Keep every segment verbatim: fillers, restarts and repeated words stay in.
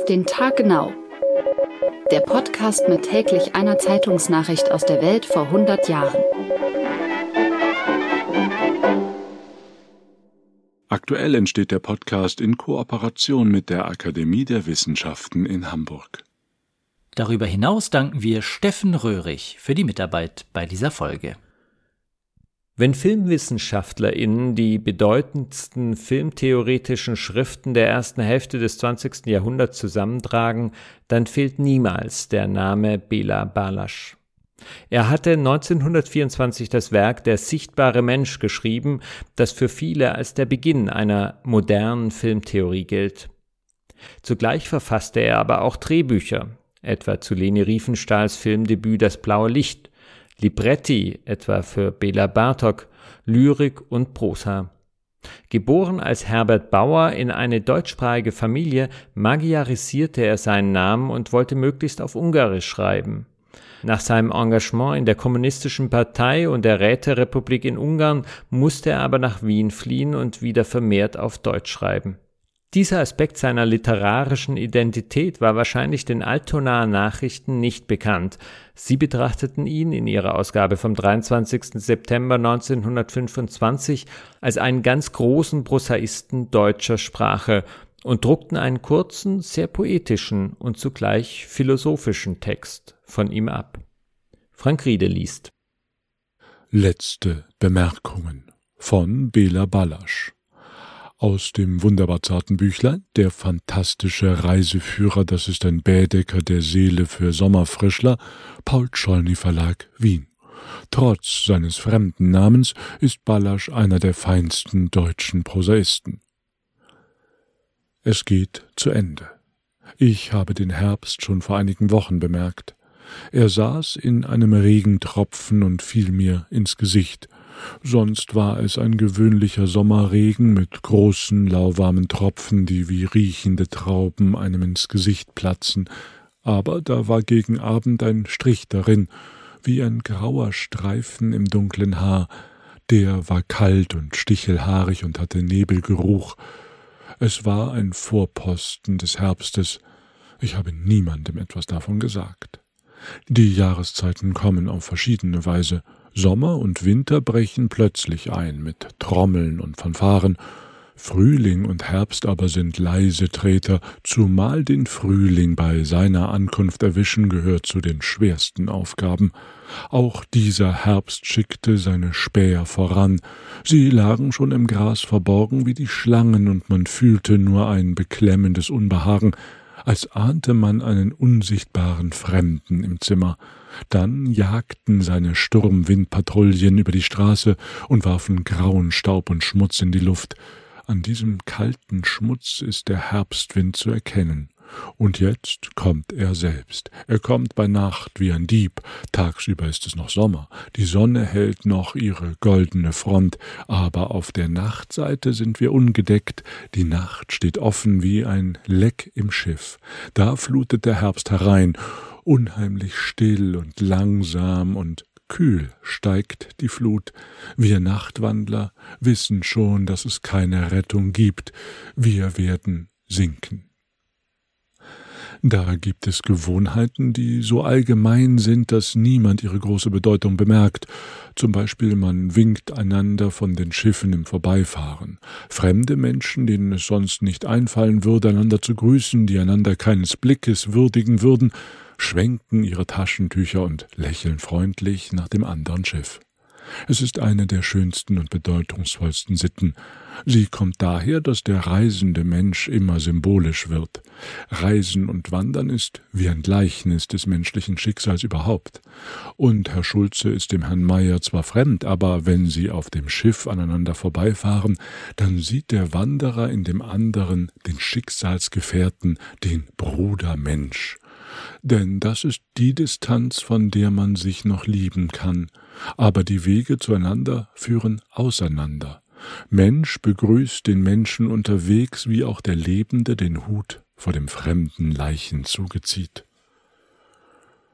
Auf den Tag genau. Der Podcast mit täglich einer Zeitungsnachricht aus der Welt vor hundert Jahren. Aktuell entsteht der Podcast in Kooperation mit der Akademie der Wissenschaften in Hamburg. Darüber hinaus danken wir Steffen Röhrig für die Mitarbeit bei dieser Folge. Wenn FilmwissenschaftlerInnen die bedeutendsten filmtheoretischen Schriften der ersten Hälfte des zwanzigsten Jahrhunderts zusammentragen, dann fehlt niemals der Name Béla Balázs. Er hatte neunzehnhundertvierundzwanzig das Werk Der sichtbare Mensch geschrieben, das für viele als der Beginn einer modernen Filmtheorie gilt. Zugleich verfasste er aber auch Drehbücher, etwa zu Leni Riefenstahls Filmdebüt Das blaue Licht, Libretti, etwa für Béla Bartók, Lyrik und Prosa. Geboren als Herbert Bauer in eine deutschsprachige Familie, magyarisierte er seinen Namen und wollte möglichst auf Ungarisch schreiben. Nach seinem Engagement in der Kommunistischen Partei und der Räterepublik in Ungarn musste er aber nach Wien fliehen und wieder vermehrt auf Deutsch schreiben. Dieser Aspekt seiner literarischen Identität war wahrscheinlich den Altonaer Nachrichten nicht bekannt. Sie betrachteten ihn in ihrer Ausgabe vom dreiundzwanzigsten September neunzehnhundertfünfundzwanzig als einen ganz großen Prosaisten deutscher Sprache und druckten einen kurzen, sehr poetischen und zugleich philosophischen Text von ihm ab. Frank Riede liest. Letzte Bemerkungen von Béla Balázs. Aus dem wunderbar zarten Büchlein Der fantastische Reiseführer, das ist ein Baedeker der Seele für Sommerfrischler, Paul Czolny Verlag, Wien. Trotz seines fremden Namens ist Balázs einer der feinsten deutschen Prosaisten. Es geht zu Ende. Ich habe den Herbst schon vor einigen Wochen bemerkt. Er saß in einem Regentropfen und fiel mir ins Gesicht. Sonst war es ein gewöhnlicher Sommerregen mit großen, lauwarmen Tropfen, die wie riechende Trauben einem ins Gesicht platzen. Aber da war gegen Abend ein Strich darin, wie ein grauer Streifen im dunklen Haar. Der war kalt und stichelhaarig und hatte Nebelgeruch. Es war ein Vorposten des Herbstes. Ich habe niemandem etwas davon gesagt. Die Jahreszeiten kommen auf verschiedene Weise. Sommer und Winter brechen plötzlich ein mit Trommeln und Fanfaren. Frühling und Herbst aber sind leise Treter, zumal den Frühling bei seiner Ankunft erwischen gehört zu den schwersten Aufgaben. Auch dieser Herbst schickte seine Späher voran. Sie lagen schon im Gras verborgen wie die Schlangen, und man fühlte nur ein beklemmendes Unbehagen, als ahnte man einen unsichtbaren Fremden im Zimmer. Dann jagten seine Sturmwindpatrouillen über die Straße und warfen grauen Staub und Schmutz in die Luft. An diesem kalten Schmutz ist der Herbstwind zu erkennen. Und jetzt kommt er selbst. Er kommt bei Nacht wie ein Dieb. Tagsüber ist es noch Sommer. Die Sonne hält noch ihre goldene Front. Aber auf der Nachtseite sind wir ungedeckt. Die Nacht steht offen wie ein Leck im Schiff. Da flutet der Herbst herein. Unheimlich still und langsam und kühl steigt die Flut. Wir Nachtwandler wissen schon, dass es keine Rettung gibt. Wir werden sinken. Da gibt es Gewohnheiten, die so allgemein sind, dass niemand ihre große Bedeutung bemerkt. Zum Beispiel, man winkt einander von den Schiffen im Vorbeifahren. Fremde Menschen, denen es sonst nicht einfallen würde, einander zu grüßen, die einander keines Blickes würdigen würden, schwenken ihre Taschentücher und lächeln freundlich nach dem anderen Schiff. Es ist eine der schönsten und bedeutungsvollsten Sitten. Sie kommt daher, dass der reisende Mensch immer symbolisch wird. Reisen und Wandern ist wie ein Gleichnis des menschlichen Schicksals überhaupt. Und Herr Schulze ist dem Herrn Meier zwar fremd, aber wenn sie auf dem Schiff aneinander vorbeifahren, dann sieht der Wanderer in dem anderen den Schicksalsgefährten, den Bruder Mensch. Denn das ist die Distanz, von der man sich noch lieben kann, aber die Wege zueinander führen auseinander. Mensch begrüßt den Menschen unterwegs, wie auch der Lebende den Hut vor dem fremden Leichen zugezieht.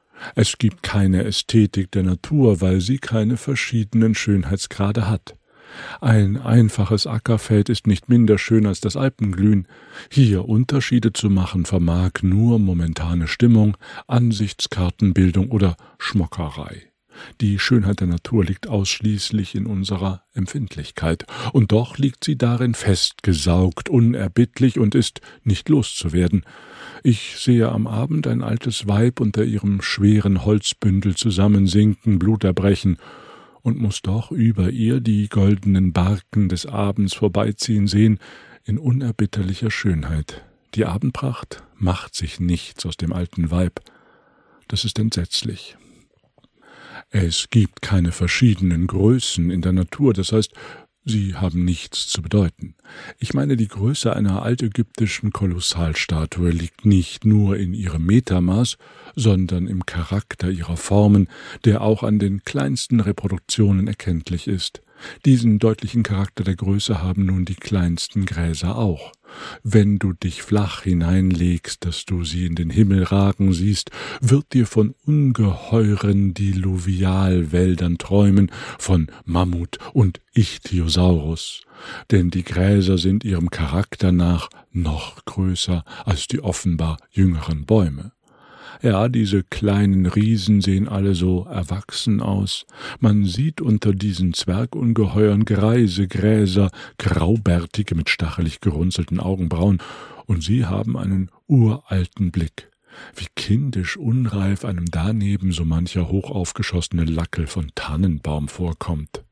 Es gibt keine Ästhetik der Natur, weil sie keine verschiedenen Schönheitsgrade hat. Ein einfaches Ackerfeld ist nicht minder schön als das Alpenglühen. Hier Unterschiede zu machen vermag nur momentane Stimmung, Ansichtskartenbildung oder Schmockerei. Die Schönheit der Natur liegt ausschließlich in unserer Empfindlichkeit, und doch liegt sie darin festgesaugt, unerbittlich und ist nicht loszuwerden. Ich sehe am Abend ein altes Weib unter ihrem schweren Holzbündel zusammensinken, Blut erbrechen, und muß doch über ihr die goldenen Barken des Abends vorbeiziehen sehen, in unerbitterlicher Schönheit. Die Abendpracht macht sich nichts aus dem alten Weib. Das ist entsetzlich. Es gibt keine verschiedenen Größen in der Natur, das heißt, sie haben nichts zu bedeuten. Ich meine, die Größe einer altägyptischen Kolossalstatue liegt nicht nur in ihrem Metermaß, sondern im Charakter ihrer Formen, der auch an den kleinsten Reproduktionen erkenntlich ist. Diesen deutlichen Charakter der Größe haben nun die kleinsten Gräser auch. Wenn du dich flach hineinlegst, dass du sie in den Himmel ragen siehst, wird dir von ungeheuren Diluvialwäldern träumen, von Mammut und Ichthyosaurus. Denn die Gräser sind ihrem Charakter nach noch größer als die offenbar jüngeren Bäume. Ja, diese kleinen Riesen sehen alle so erwachsen aus. Man sieht unter diesen Zwergungeheuern greise Gräser, graubärtige mit stachelig gerunzelten Augenbrauen, und sie haben einen uralten Blick. Wie kindisch unreif einem daneben so mancher hochaufgeschossene Lackel von Tannenbaum vorkommt.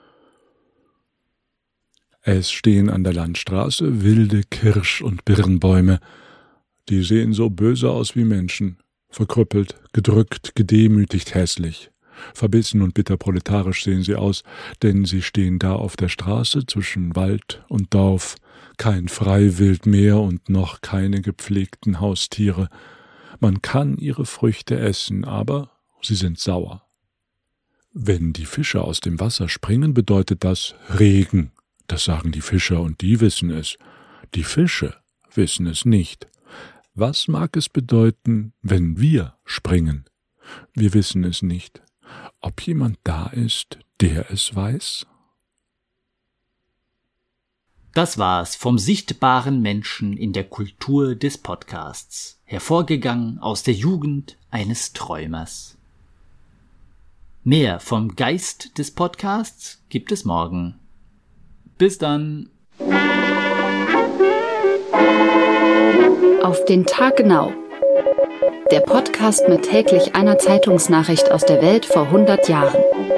Es stehen an der Landstraße wilde Kirsch- und Birnbäume. Die sehen so böse aus wie Menschen. Verkrüppelt, gedrückt, gedemütigt, hässlich. Verbissen und bitter proletarisch sehen sie aus, denn sie stehen da auf der Straße zwischen Wald und Dorf, kein Freiwild mehr und noch keine gepflegten Haustiere. Man kann ihre Früchte essen, aber sie sind sauer. Wenn die Fische aus dem Wasser springen, bedeutet das Regen. Das sagen die Fischer, und die wissen es. Die Fische wissen es nicht. Was mag es bedeuten, wenn wir springen? Wir wissen es nicht. Ob jemand da ist, der es weiß? Das war's vom sichtbaren Menschen in der Kultur des Podcasts, hervorgegangen aus der Jugend eines Träumers. Mehr vom Geist des Podcasts gibt es morgen. Bis dann! Auf den Tag genau. Der Podcast mit täglich einer Zeitungsnachricht aus der Welt vor hundert Jahren.